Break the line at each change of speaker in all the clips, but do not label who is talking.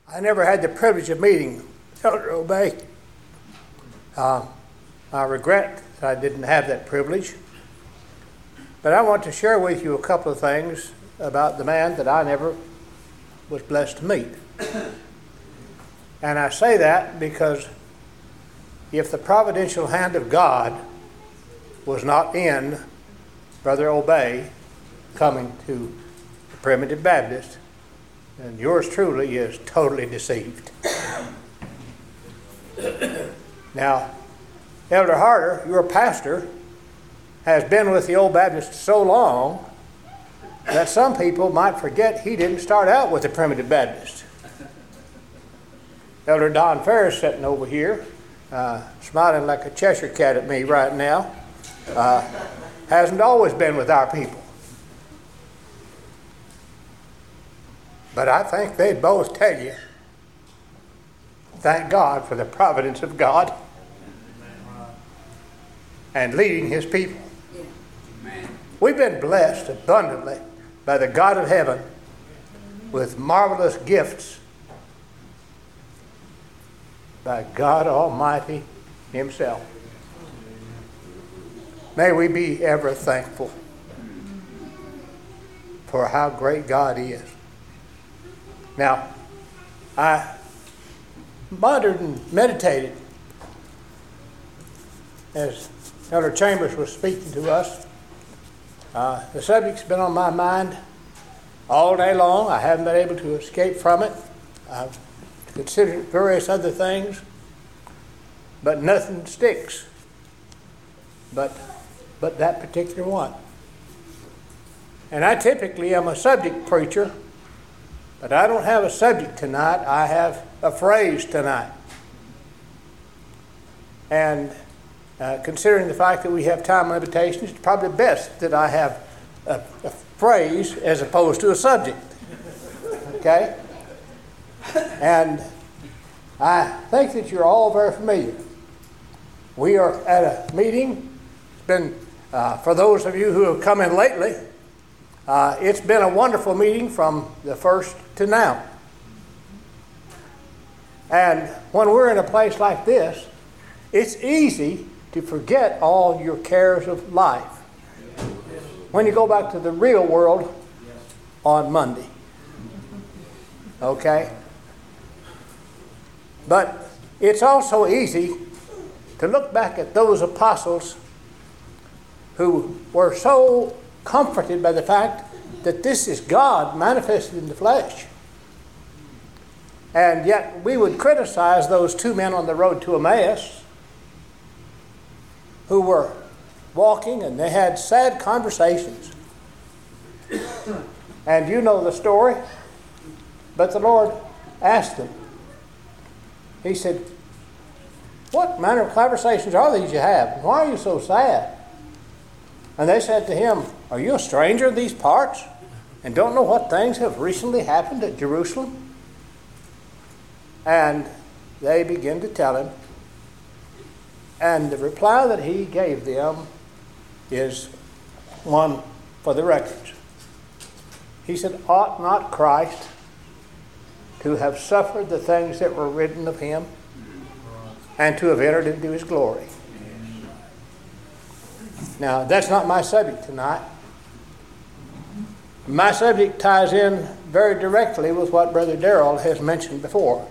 I never had the privilege of meeting Elder Obey. I regret that I didn't have that privilege. But I want to share with you a couple of things about the man that I never was blessed to meet. And I say that because if the providential hand of God was not in Brother Obey coming to the Primitive Baptist, then yours truly is totally deceived. Now, Elder Harder, your pastor, has been with the Old Baptist so long that some people might forget he didn't start out with the Primitive Baptist. Elder Don Ferris sitting over here, smiling like a Cheshire cat at me right now, hasn't always been with our people. But I think they'd both tell you, thank God for the providence of God and leading His people. We've been blessed abundantly by the God of heaven with marvelous gifts by God Almighty Himself. May we be ever thankful for how great God is. Now, I pondered and meditated as Elder Chambers was speaking to us. The subject's been on my mind all day long. I haven't been able to escape from it. I've considered various other things, but nothing sticks but that particular one. And I typically am a subject preacher, but I don't have a subject tonight. I have a phrase tonight. And considering the fact that we have time limitations, it's probably best that I have a phrase as opposed to a subject. Okay? And I think that you're all very familiar. We are at a meeting. It's been, for those of you who have come in lately, it's been a wonderful meeting from the first to now. And when we're in a place like this, it's easy to forget all your cares of life when you go back to the real world on Monday. Okay? But it's also easy to look back at those apostles who were so comforted by the fact that this is God manifested in the flesh. And yet we would criticize those two men on the road to Emmaus who were walking and they had sad conversations. And you know the story. But the Lord asked them. He said, "What manner of conversations are these you have? Why are you so sad?" And they said to him, "Are you a stranger in these parts and don't know what things have recently happened at Jerusalem?" And they began to tell him. And the reply that he gave them is one for the records. He said, "Ought not Christ to have suffered the things that were written of him and to have entered into his glory?" Now, that's not my subject tonight. My subject ties in very directly with what Brother Darrell has mentioned before.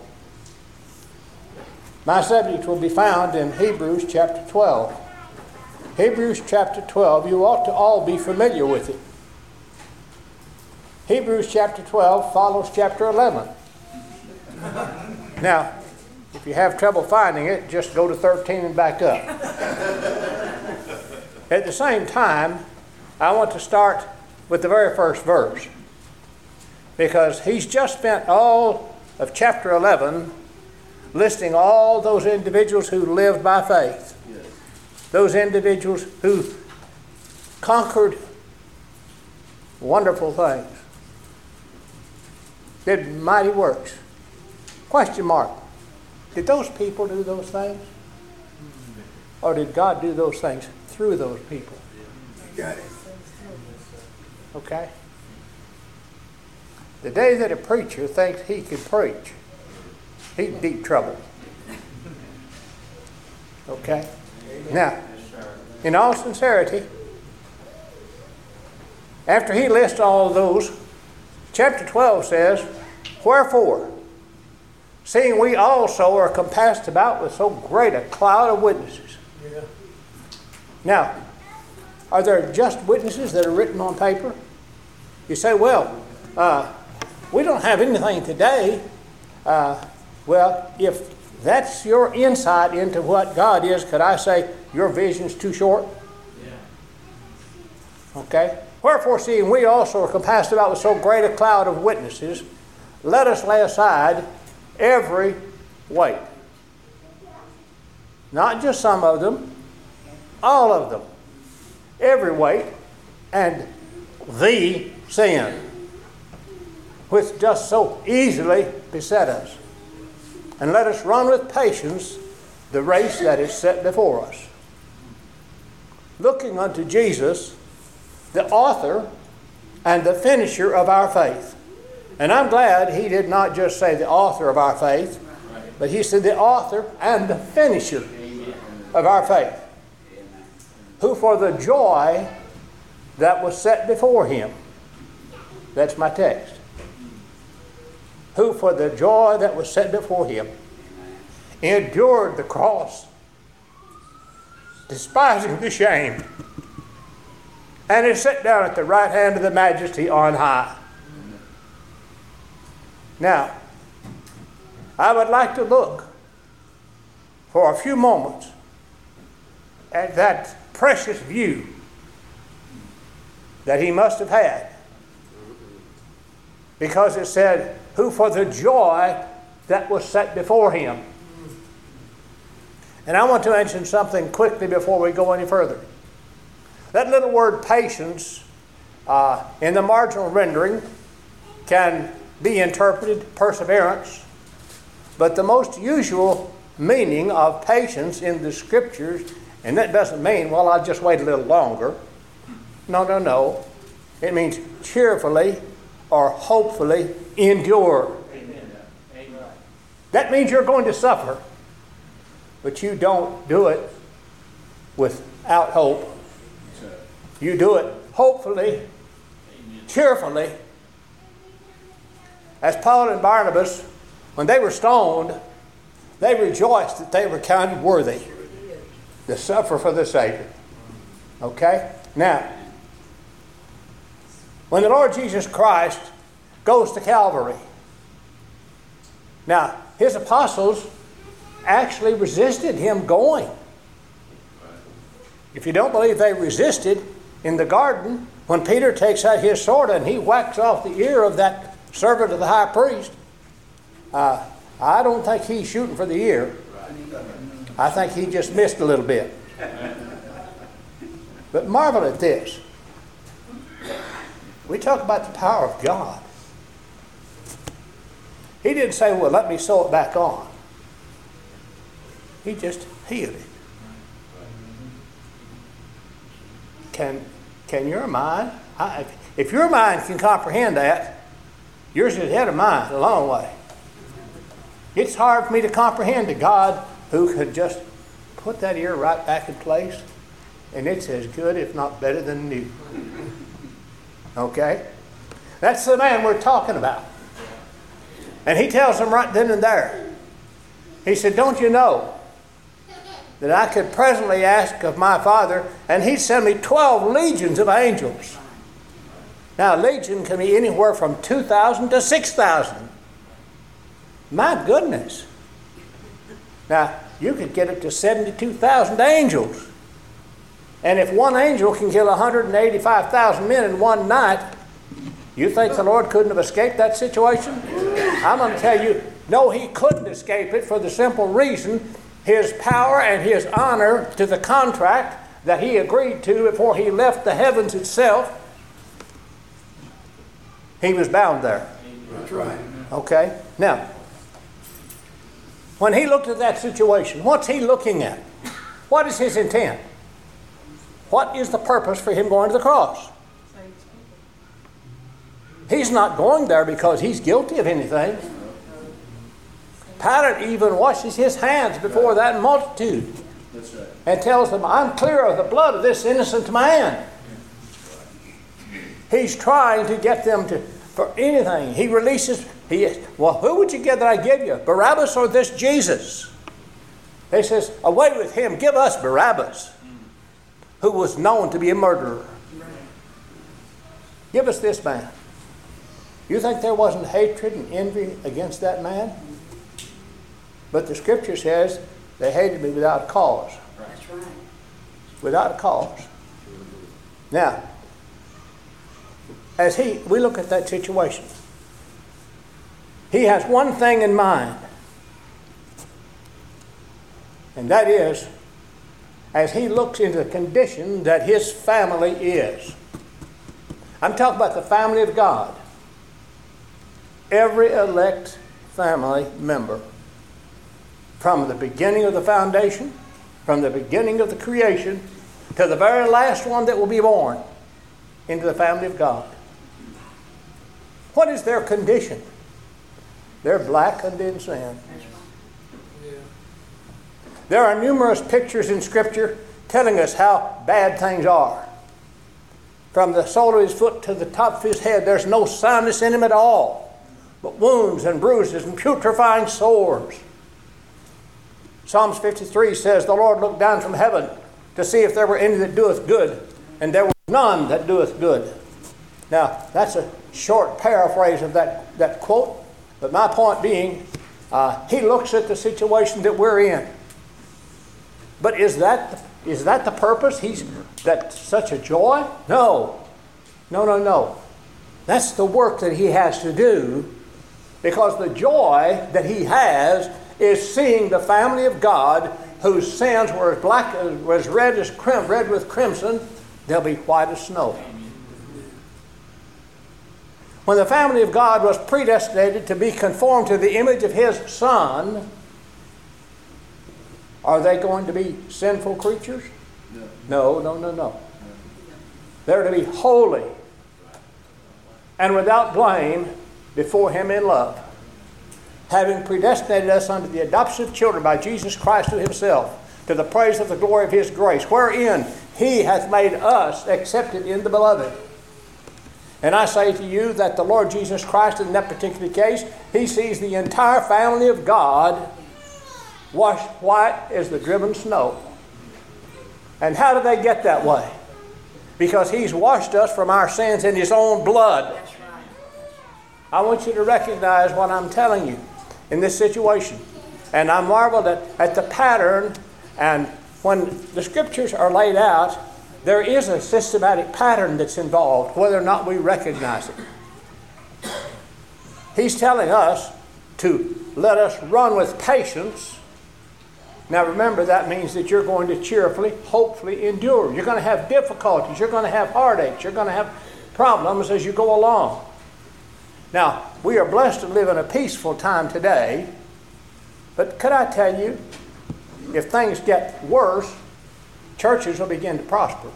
My subject will be found in Hebrews chapter 12. Hebrews chapter 12, you ought to all be familiar with it. Hebrews chapter 12 follows chapter 11. Now, if you have trouble finding it, just go to 13 and back up. At the same time, I want to start with the very first verse, because he's just spent all of chapter 11 listing all those individuals who lived by faith. Yes. Those individuals who conquered wonderful things, did mighty works. Question mark. Did those people do those things? Or did God do those things through those people? You got it. Okay? The day that a preacher thinks he can preach he's in deep trouble. Okay? Now, in all sincerity, after he lists all of those, chapter 12 says, wherefore, seeing we also are compassed about with so great a cloud of witnesses. Yeah. Now, are there just witnesses that are written on paper? You say, well, we don't have anything today. Well, if that's your insight into what God is, could I say your vision's too short? Yeah. Okay? Wherefore, seeing we also are compassed about with so great a cloud of witnesses, let us lay aside every weight. Not just some of them, all of them. Every weight, and the sin, which does so easily beset us. And let us run with patience the race that is set before us, looking unto Jesus, the author and the finisher of our faith. And I'm glad he did not just say the author of our faith, but he said the author and the finisher of our faith, who for the joy that was set before him. That's my text. Who for the joy that was set before him endured the cross, despising the shame, and is set down at the right hand of the Majesty on high. Now, I would like to look for a few moments at that precious view that he must have had. Because it said, who for the joy that was set before him. And I want to mention something quickly before we go any further. That little word patience in the marginal rendering can be interpreted perseverance, but the most usual meaning of patience in the Scriptures, and that doesn't mean, well, I'll just wait a little longer. No. It means cheerfully or hopefully endure. Amen. That means you're going to suffer, but you don't do it without hope. You do it hopefully, cheerfully. As Paul and Barnabas, when they were stoned, they rejoiced that they were counted worthy to suffer for the Savior. Okay? Now, when the Lord Jesus Christ goes to Calvary, now, his apostles actually resisted him going. If you don't believe they resisted in the garden, when Peter takes out his sword and he whacks off the ear of that servant of the high priest, I don't think he's shooting for the ear. I think he just missed a little bit. But marvel at this. We talk about the power of God. He didn't say, well, let me sew it back on. He just healed it. Can your mind, if your mind can comprehend that, yours is ahead of mine a long way. It's hard for me to comprehend a God who could just put that ear right back in place, and it's as good, if not better, than new. Okay? That's the man we're talking about. And he tells them right then and there. He said, don't you know that I could presently ask of my Father, and he'd send me 12 legions of angels. Now, a legion can be anywhere from 2,000 to 6,000. My goodness. Now, you could get up to 72,000 angels. And if one angel can kill 185,000 men in one night, you think the Lord couldn't have escaped that situation? I'm going to tell you, no, he couldn't escape it for the simple reason his power and his honor to the contract that he agreed to before he left the heavens itself, he was bound there.
That's right.
Okay? Now, when he looked at that situation, what's he looking at? What is his intent? What is the purpose for him going to the cross? He's not going there because he's guilty of anything. Pilate even washes his hands before that multitude.
That's right.
And tells them, I'm clear of the blood of this innocent man. He's trying to get them for anything. He releases, well, who would you get that I give you? Barabbas or this Jesus? He says, away with him, give us Barabbas, who was known to be a murderer. Give us this man. You think there wasn't hatred and envy against that man? But the scripture says they hated me without cause.
That's right.
Without a cause. Now, as we look at that situation, he has one thing in mind. And that is, as he looks into the condition that his family is. I'm talking about the family of God. Every elect family member, from the beginning of the foundation, from the beginning of the creation, to the very last one that will be born into the family of God. What is their condition? They're blackened in sin. There are numerous pictures in Scripture telling us how bad things are. From the sole of his foot to the top of his head, there's no soundness in him at all, but wounds and bruises and putrefying sores. Psalms 53 says, the Lord looked down from heaven to see if there were any that doeth good, and there was none that doeth good. Now, that's a short paraphrase of that quote, but my point being, he looks at the situation that we're in. But is that the purpose? That's such a joy? No. That's the work that he has to do, because the joy that he has is seeing the family of God whose sins were as black as red with crimson, they'll be white as snow. When the family of God was predestinated to be conformed to the image of his Son, are they going to be sinful creatures? No. They're to be holy and without blame before him in love, having predestinated us unto the adoption of children by Jesus Christ to himself, to the praise of the glory of his grace, wherein he hath made us accepted in the beloved. And I say to you that the Lord Jesus Christ, in that particular case, he sees the entire family of God washed white as the driven snow. And how do they get that way? Because he's washed us from our sins in his own blood. I want you to recognize what I'm telling you in this situation. And I marveled at the pattern, and when the scriptures are laid out, there is a systematic pattern that's involved, whether or not we recognize it. He's telling us to let us run with patience. Now remember, that means that you're going to cheerfully, hopefully endure. You're going to have difficulties. You're going to have heartaches. You're going to have problems as you go along. Now, we are blessed to live in a peaceful time today, but could I tell you, if things get worse, churches will begin to prosper.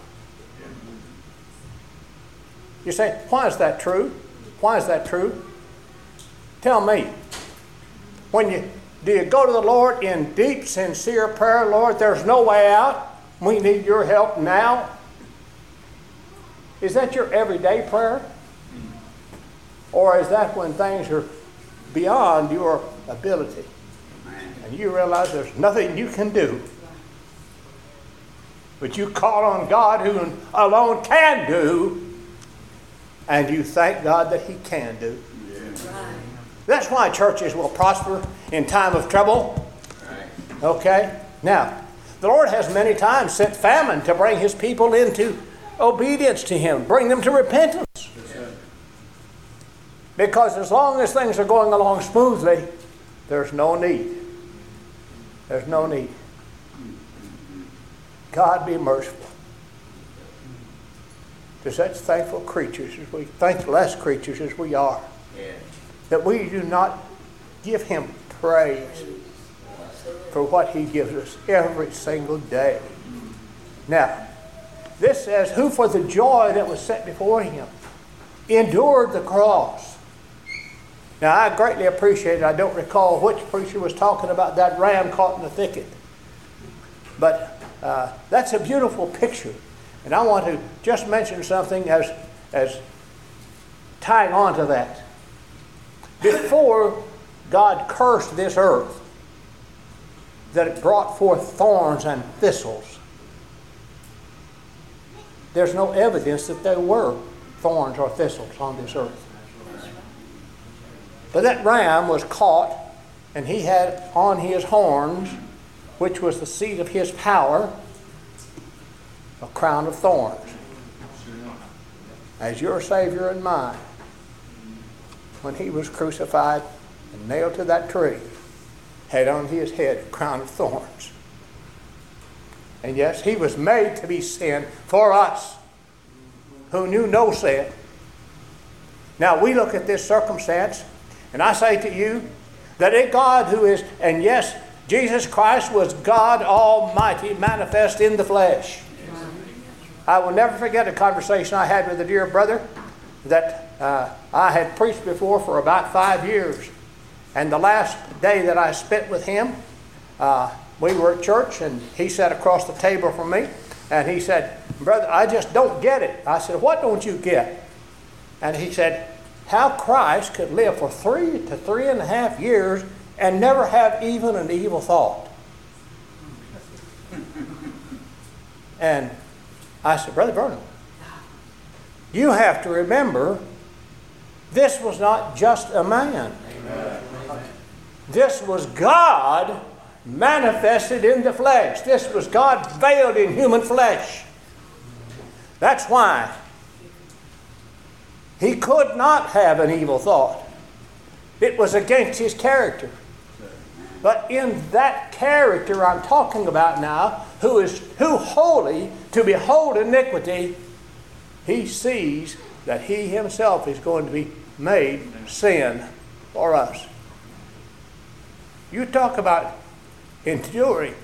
You say, why is that true? Why is that true? Tell me. Do you go to the Lord in deep, sincere prayer? Lord, there's no way out. We need your help now. Is that your everyday prayer? Or is that when things are beyond your ability and you realize there's nothing you can do, but you call on God who alone can do, and you thank God that he can do? That's why churches will prosper in time of trouble. Okay? Now, the Lord has many times sent famine to bring his people into obedience to him, bring them to repentance. Because as long as things are going along smoothly, there's no need. There's no need. God be merciful to such thankful creatures as we, thankless creatures as we are. That we do not give him praise for what he gives us every single day. Now, this says, who for the joy that was set before him endured the cross. Now, I greatly appreciate it. I don't recall which preacher was talking about that ram caught in the thicket. But that's a beautiful picture. And I want to just mention something as tying on to that. Before God cursed this earth, that it brought forth thorns and thistles, there's no evidence that there were thorns or thistles on this earth. But that ram was caught, and he had on his horns, which was the seat of his power, a crown of thorns. As your Savior and mine, when he was crucified and nailed to that tree, had on his head a crown of thorns. And yes, he was made to be sin for us who knew no sin. Now we look at this circumstance, and I say to you that a God who is, and yes, Jesus Christ was God Almighty manifest in the flesh. I will never forget a conversation I had with a dear brother that I had preached before for about 5 years. And the last day that I spent with him, we were at church, and he sat across the table from me, and he said, "Brother, I just don't get it." I said, "What don't you get?" And he said, "How Christ could live for 3 to 3.5 years and never have even an evil thought." And I said, "Brother Vernon, you have to remember, this was not just a man. Amen. This was God manifested in the flesh. This was God veiled in human flesh. That's why he could not have an evil thought. It was against his character. But in that character I'm talking about now, who holy to behold iniquity, he sees that he himself is going to be made sin for us. You talk about enduring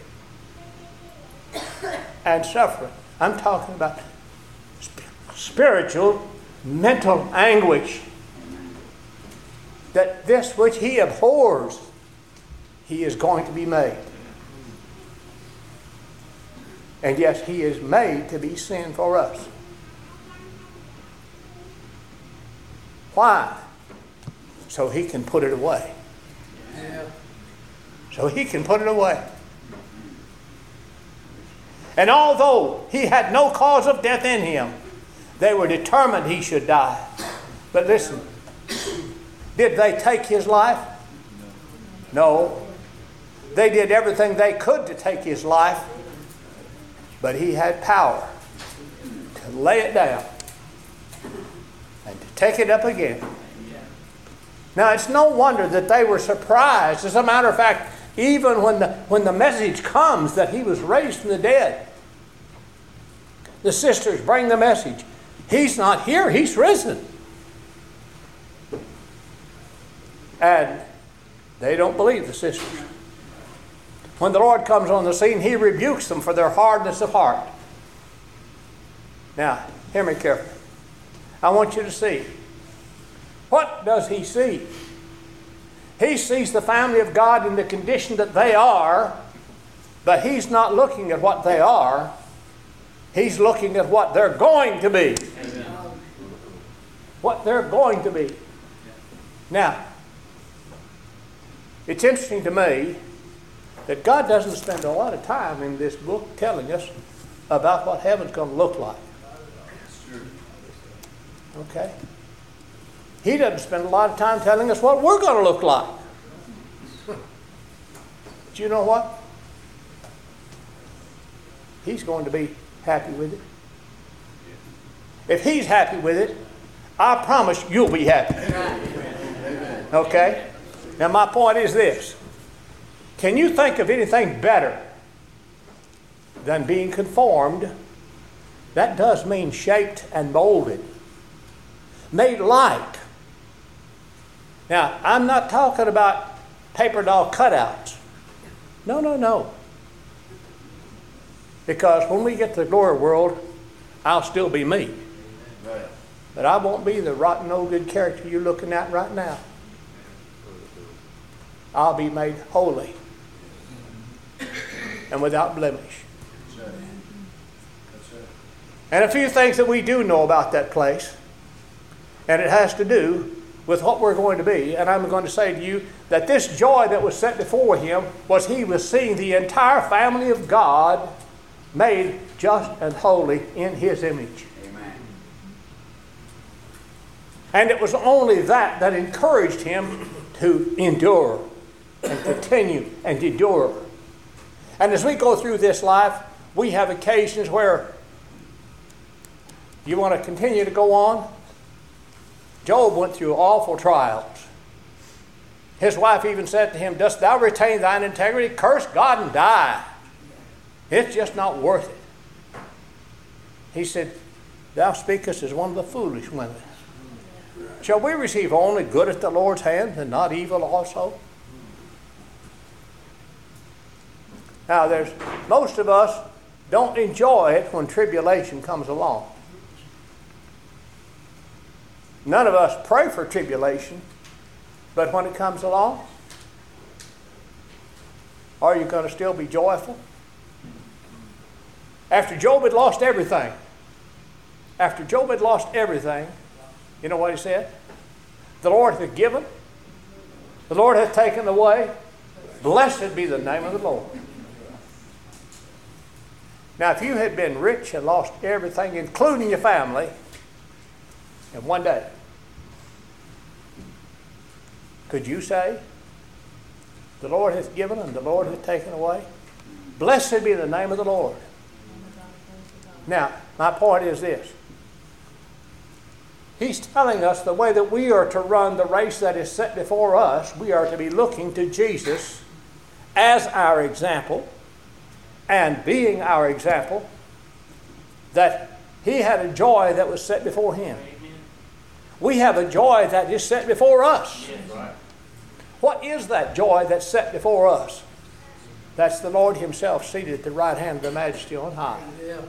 and suffering. I'm talking about spiritual, mental anguish. That this which he abhors, he is going to be made. And yes, he is made to be sin for us. Why? So he can put it away. So he can put it away. And although he had no cause of death in him, they were determined he should die. But listen, did they take his life? No. They did everything they could to take his life, but he had power to lay it down and to take it up again. Now, it's no wonder that they were surprised. As a matter of fact, even when the message comes that he was raised from the dead, the sisters bring the message. He's not here, he's risen. And they don't believe the sisters. When the Lord comes on the scene, he rebukes them for their hardness of heart. Now, hear me carefully. I want you to see. What does he see? He sees the family of God in the condition that they are, but he's not looking at what they are. He's looking at what they're going to be. Amen. What they're going to be. Now, it's interesting to me that God doesn't spend a lot of time in this book telling us about what heaven's going to look like. Okay? He doesn't spend a lot of time telling us what we're going to look like. But you know what? He's going to be happy with it. If he's happy with it, I promise you'll be happy. Okay? Now my point is this. Can you think of anything better than being conformed? That does mean shaped and molded. Made like. Now, I'm not talking about paper doll cutouts. No. Because when we get to the glory world, I'll still be me. But I won't be the rotten, no good character you're looking at right now. I'll be made holy and without blemish. And a few things that we do know about that place, and it has to do with what we're going to be. And I'm going to say to you that this joy that was set before him was he was seeing the entire family of God made just and holy in his image.
Amen.
And it was only that that encouraged him to endure and continue and endure. And as we go through this life, we have occasions where you want to continue to go on. Job went through awful trials. His wife even said to him, "Dost thou retain thine integrity? Curse God and die. It's just not worth it." He said, "Thou speakest as one of the foolish women. Shall we receive only good at the Lord's hand and not evil also?" Now, most of us don't enjoy it when tribulation comes along. None of us pray for tribulation, but when it comes along, are you going to still be joyful? After Job had lost everything, you know what he said? "The Lord hath given, the Lord hath taken away. Blessed be the name of the Lord." Now, if you had been rich and lost everything, including your family, in one day, could you say, "The Lord hath given and the Lord hath taken away"? Blessed be the name of the Lord. Now, my point is this. He's telling us the way that we are to run the race that is set before us. We are to be looking to Jesus as our example, and being our example, that he had a joy that was set before him. We have a joy that is set before us. What is that joy that's set before us? That's the Lord himself seated at the right hand of the Majesty on high.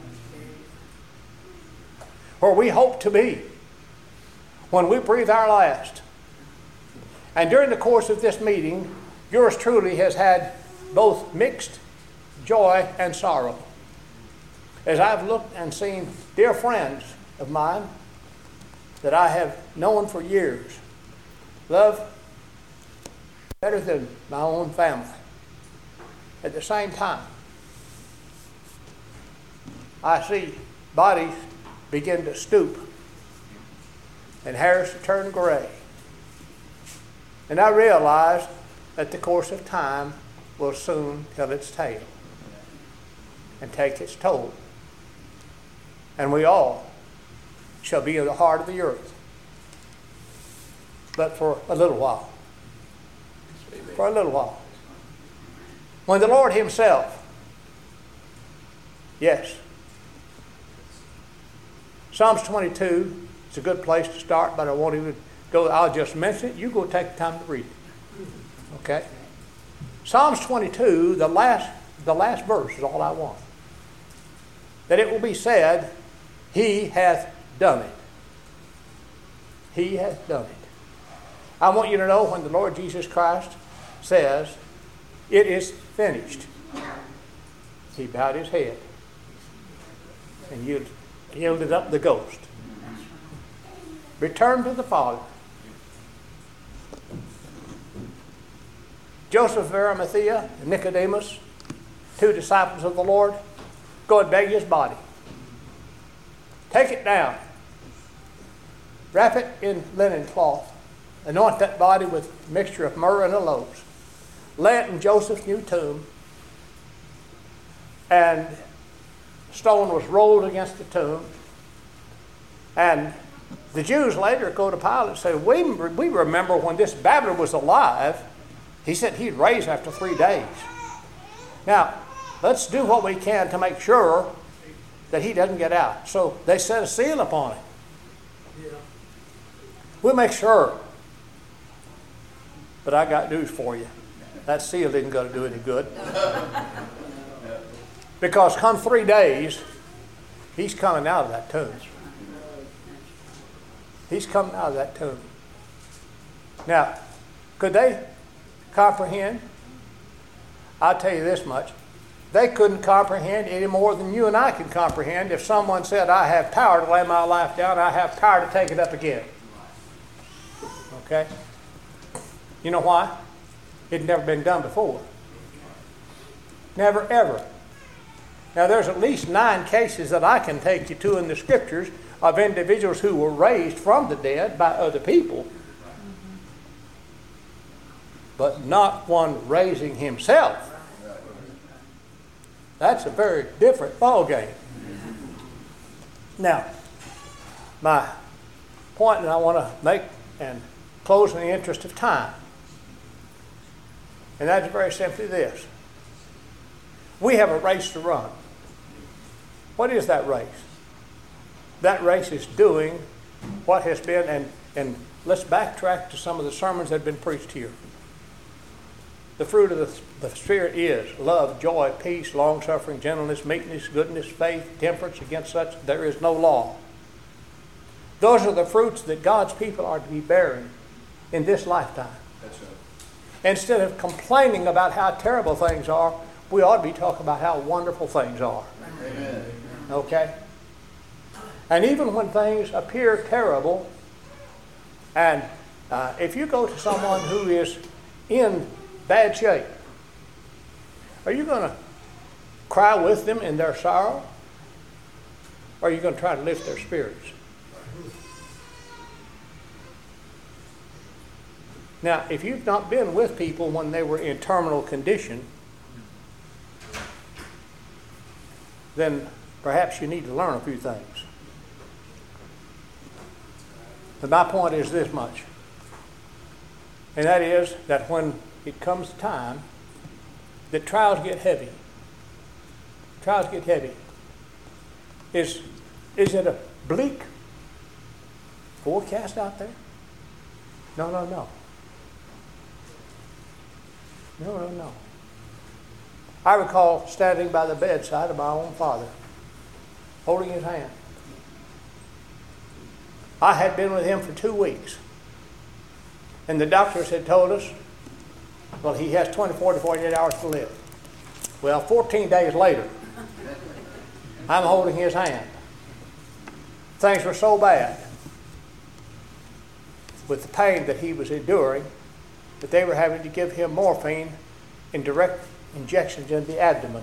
Where we hope to be when we breathe our last. And during the course of this meeting, yours truly has had both mixed joy and sorrow. As I've looked and seen dear friends of mine that I have known for years, love better than my own family. At the same time, I see bodies begin to stoop and hairs to turn gray. And I realize that the course of time will soon tell its tale and take its toll. And we all shall be in the heart of the earth. But for a little while. For a little while. When the Lord himself, yes. Psalms 22 is a good place to start, but I won't even go. I'll just mention it. You go take the time to read it. Okay? Psalms 22, the last verse is all I want. That it will be said, He hath done it. He hath done it. I want you to know when the Lord Jesus Christ says, "It is finished," he bowed his head and yielded up the ghost. Returned to the Father. Joseph of Arimathea and Nicodemus, two disciples of the Lord, go and beg his body. Take it down. Wrap it in linen cloth. Anoint that body with a mixture of myrrh and aloes. Lay it in Joseph's new tomb. And a stone was rolled against the tomb. And the Jews later go to Pilate and say, we remember when this babbler was alive, he said he'd raise after 3 days. Now, let's do what we can to make sure that he doesn't get out. So they set a seal upon it. We'll make sure. But I got news for you. That seal isn't going to do any good. Because come 3 days, he's coming out of that tomb. He's coming out of that tomb. Now, could they comprehend? I'll tell you this much. They couldn't comprehend any more than you and I can comprehend if someone said, I have power to lay my life down, I have power to take it up again. Okay? You know why? It had never been done before. Never, ever. Now, there's at least 9 cases that I can take you to in the Scriptures of individuals who were raised from the dead by other people, but not one raising himself. That's a very different ballgame. Now, my point that I want to make and close in the interest of time, and that's very simply this. We have a race to run. What is that race? That race is doing what has been, and let's backtrack to some of the sermons that have been preached here. The fruit of the Spirit is love, joy, peace, long-suffering, gentleness, meekness, goodness, faith, temperance. Against such there is no law. Those are the fruits that God's people are to be bearing in this lifetime. That's right. Instead of complaining about how terrible things are, we ought to be talking about how wonderful things are. Amen. Okay? And even when things appear terrible, and if you go to someone who is in bad shape, are you going to cry with them in their sorrow? Or are you going to try to lift their spirits? Now, if you've not been with people when they were in terminal condition, then perhaps you need to learn a few things. But my point is this much, and that is that when it comes time that trials get heavy. Trials get heavy. Is it a bleak forecast out there? No. No. I recall standing by the bedside of my own father, holding his hand. I had been with him for 2 weeks. And the doctors had told us, well, he has 24 to 48 hours to live. Well, 14 days later, I'm holding his hand. Things were so bad with the pain that he was enduring that they were having to give him morphine in direct injections in the abdomen.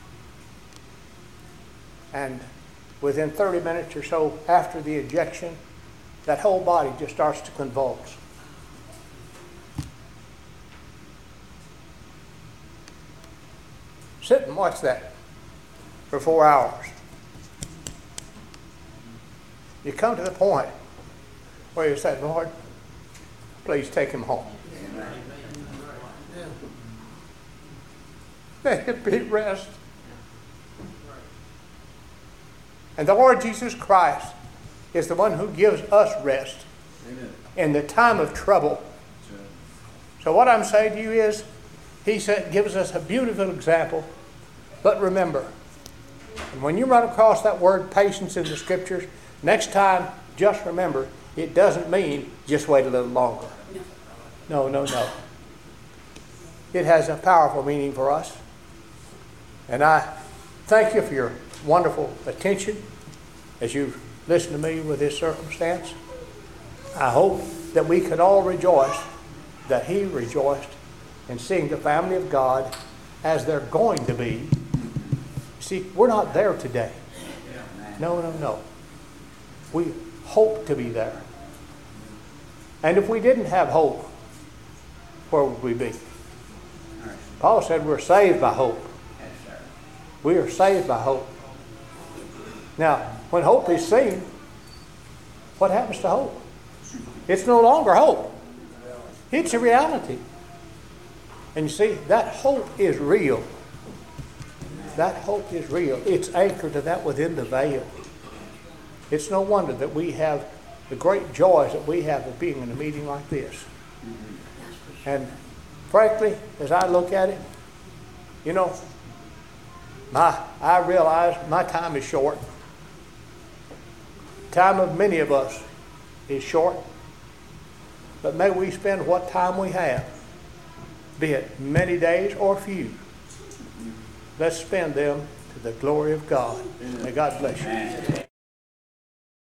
And within 30 minutes or so after the injection, that whole body just starts to convulse. Sit and watch that for 4 hours. You come to the point where you say, Lord, please take him home. Let him be at rest. And the Lord Jesus Christ is the one who gives us rest in the time of trouble. So what I'm saying to you is, he gives us a beautiful example. But remember, and when you run across that word patience in the Scriptures, next time, just remember, it doesn't mean just wait a little longer. No. It has a powerful meaning for us. And I thank you for your wonderful attention as you listen to me with this circumstance. I hope that we could all rejoice that he rejoiced in seeing the family of God as they're going to be. See, we're not there today. No. We hope to be there. And if we didn't have hope, where would we be? Paul said we're saved by hope. We are saved by hope. Now, when hope is seen, what happens to hope? It's no longer hope. It's a reality. And you see, that hope is real. That hope is real. It's anchored to that within the veil. It's no wonder that we have the great joys that we have of being in a meeting like this. And frankly, as I look at it, you know, I realize my time is short. Time of many of us is short. But may we spend what time we have be it many days or few. Let's spend them to the glory of God. May God bless you.